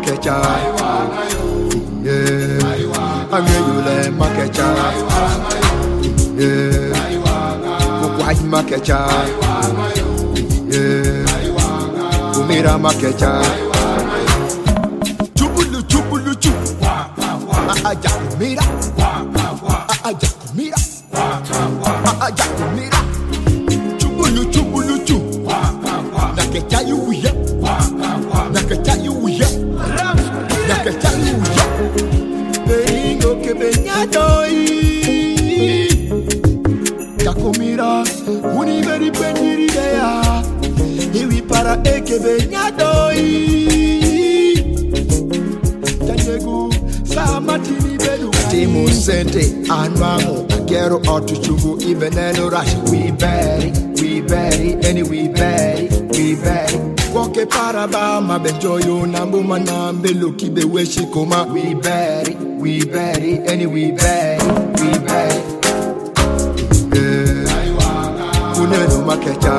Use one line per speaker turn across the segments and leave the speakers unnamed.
makecha. Yeah, angeyule makecha. Yeah, ukwaj makecha. Yeah, umira makecha. Chubulu chubulu chu. Aja umira. Aja umira. Aja umira. Chubulu chubulu chu. Nakecha you ya. Nakecha you ya. Nakecha you ya. Beringo que benyadoi. Yakomira, univeri peniri dea. Iwi para eke benyadoi. Janyegu, samatini belu. Timu sente, anwamo, agero otuchugu, ibeneno rashi. We berry, any we berry. Woke paraba, mabenjoyo, nambu manambe, luki bewe shikoma. We berry, any we berry. Uneno makecha.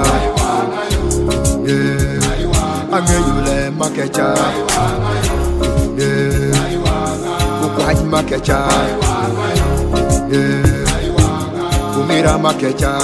Yeah, angeyule makecha. Yeah, ukwaj makecha. Yeah, umira makecha.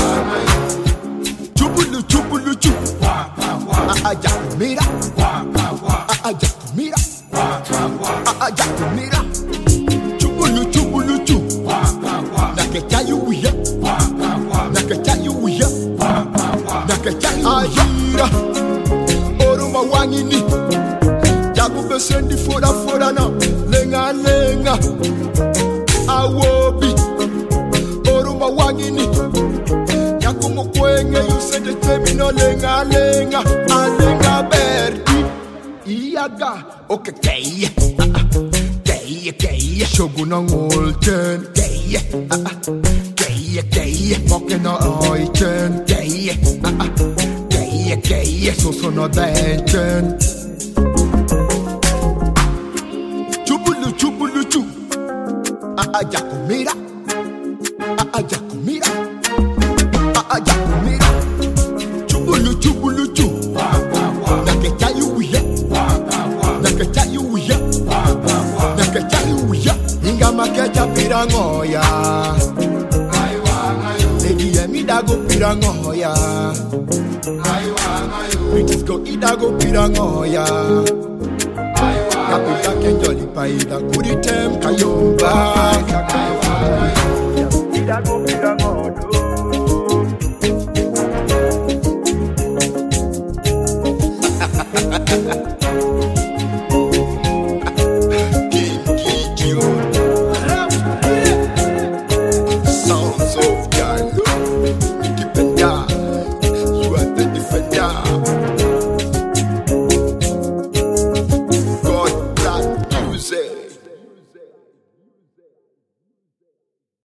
Chubulu chubulu chu. Aja umira. Aja umira. Aja umira. Chubulu chubulu chu. Nakecha you ya. Nakecha you ya. Nakecha you ya. Oruma wangini. Jabu besendi foda na. Lenga. Awobi. Oruma wangini. Yakumu kwenge you said the terminal lenga. Alenga berdi. Iyaga. Okay, gay. Shogun on Walton. Gay. Fucking on Oiten. Gay. So no daten. Chubulu chu. Aja kumira. Chubulu chu. Nakecha you ya. Inga makecha pirangoya. Lady Yemi dago pirangoya. Princess go idago pirangoya. Kapita kenjoli paida kuritem kayomba.